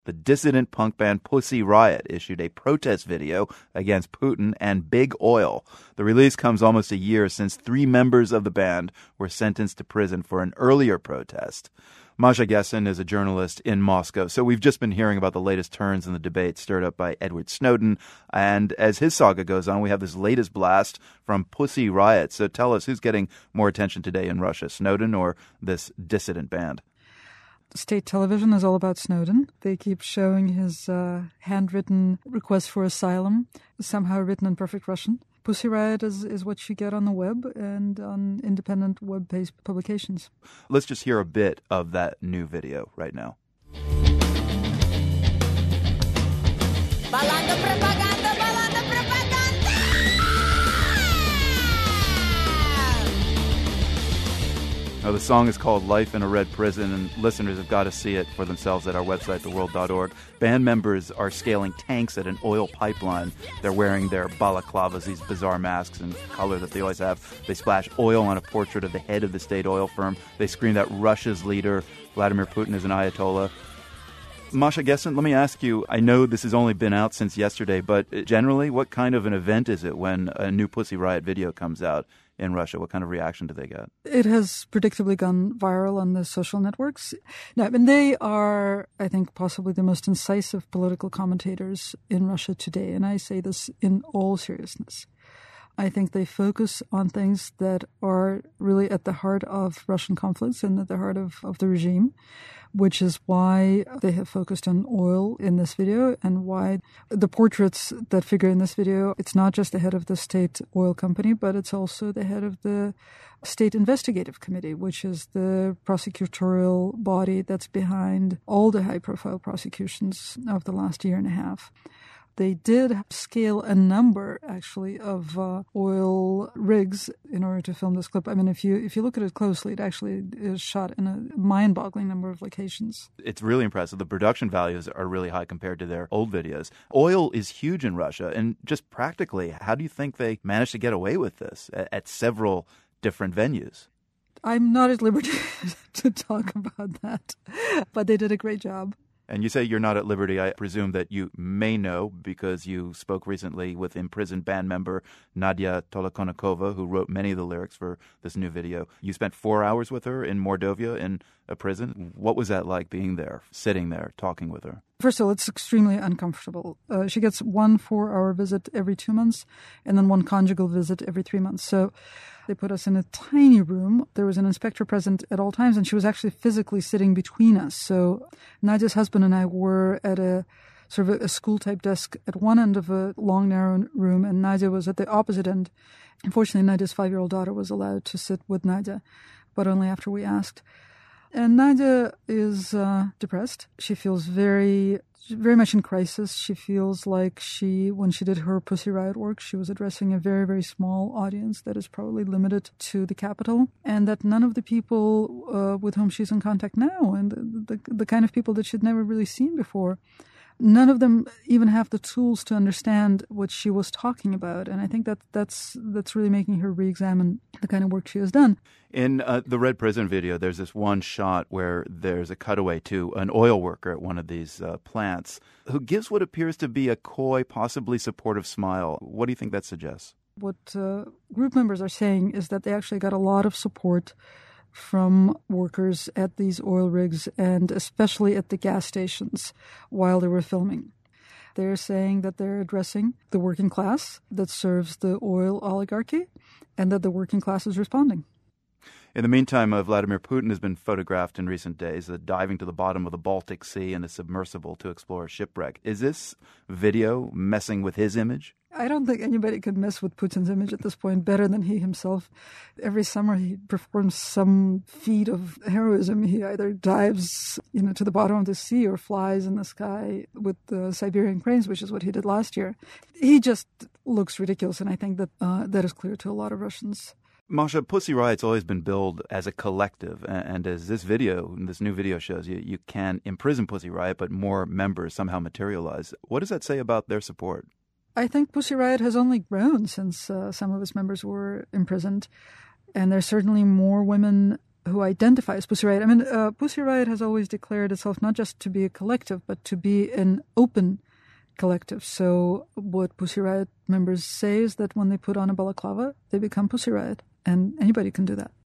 The dissident punk band Pussy Riot issued a protest video against Putin and big oil. The release comes almost a year since 3 members of the band were sentenced to prison for an earlier protest. Masha Gessen is a journalist in Moscow. So we've just been hearing about the latest turns in the debate stirred up by Edward Snowden. And as his saga goes on, we have this latest blast from Pussy Riot. So tell us, who's getting more attention today in Russia, Snowden or this dissident band? State television is all about Snowden. They keep showing his handwritten request for asylum, somehow written in perfect Russian. Pussy Riot is what you get on the web and on independent web-based publications. Let's just hear a bit of that new video right now. Balanda propaganda, balanda propaganda! Now, the song is called Life in a Red Prison, and listeners have got to see it for themselves at our website, theworld.org. Band members are scaling tanks at an oil pipeline. They're wearing their balaclavas, these bizarre masks and color that they always have. They splash oil on a portrait of the head of the state oil firm. They scream that Russia's leader, Vladimir Putin, is an Ayatollah. Masha Gessen, let me ask you, I know this has only been out since yesterday, but generally, what kind of an event is it when a new Pussy Riot video comes out in Russia? What kind of reaction do they get? It has predictably gone viral on the social networks. No, I mean, they are, I think, possibly the most incisive political commentators in Russia today, and I say this in all seriousness. I think they focus on things that are really at the heart of Russian conflicts and at the heart of the regime, which is why they have focused on oil in this video and why the portraits that figure in this video, it's not just the head of the state oil company, but it's also the head of the State Investigative Committee, which is the prosecutorial body that's behind all the high-profile prosecutions of the last year and a half. They did scale a number, actually, of oil rigs in order to film this clip. I mean, if you look at it closely, it actually is shot in a mind-boggling number of locations. It's really impressive. The production values are really high compared to their old videos. Oil is huge in Russia, and just practically, how do you think they managed to get away with this at several different venues? I'm not at liberty to talk about that, but they did a great job. And you say you're not at liberty. I presume that you may know because you spoke recently with imprisoned band member Nadia Tolokonnikova, who wrote many of the lyrics for this new video. You spent 4 hours with her in Mordovia in a prison. What was that like being there, sitting there, talking with her? First of all, it's extremely uncomfortable. She gets 1 4-hour visit every 2 months and then 1 conjugal visit every 3 months. So they put us in a tiny room. There was an inspector present at all times, and she was actually physically sitting between us. So Nadia's husband and I were at a sort of a school-type desk at one end of a long, narrow room, and Nadia was at the opposite end. Unfortunately, Nadia's 5-year-old daughter was allowed to sit with Nadia, but only after we asked. And Nadia is depressed. She feels very much in crisis. She feels like when she did her Pussy Riot work, she was addressing a very, very small audience that is probably limited to the capital, and that none of the people with whom she's in contact now, and the kind of people that she'd never really seen before, none of them even have the tools to understand what she was talking about. And I think that's really making her re-examine the kind of work she has done. In the Red Prison video, there's this one shot where there's a cutaway to an oil worker at one of these plants who gives what appears to be a coy, possibly supportive smile. What do you think that suggests? What group members are saying is that they actually got a lot of support from workers at these oil rigs and especially at the gas stations while they were filming. They're saying that they're addressing the working class that serves the oil oligarchy and that the working class is responding. In the meantime, Vladimir Putin has been photographed in recent days diving to the bottom of the Baltic Sea in a submersible to explore a shipwreck. Is this video messing with his image? I don't think anybody could mess with Putin's image at this point better than he himself. Every summer he performs some feat of heroism. He either dives, to the bottom of the sea or flies in the sky with the Siberian cranes, which is what he did last year. He just looks ridiculous, and I think that that is clear to a lot of Russians. Masha, Pussy Riot's always been billed as a collective, and as this new video shows, you can imprison Pussy Riot, but more members somehow materialize. What does that say about their support? I think Pussy Riot has only grown since some of its members were imprisoned, and there's certainly more women who identify as Pussy Riot. I mean, Pussy Riot has always declared itself not just to be a collective, but to be an open collective. So what Pussy Riot members say is that when they put on a balaclava, they become Pussy Riot, and anybody can do that.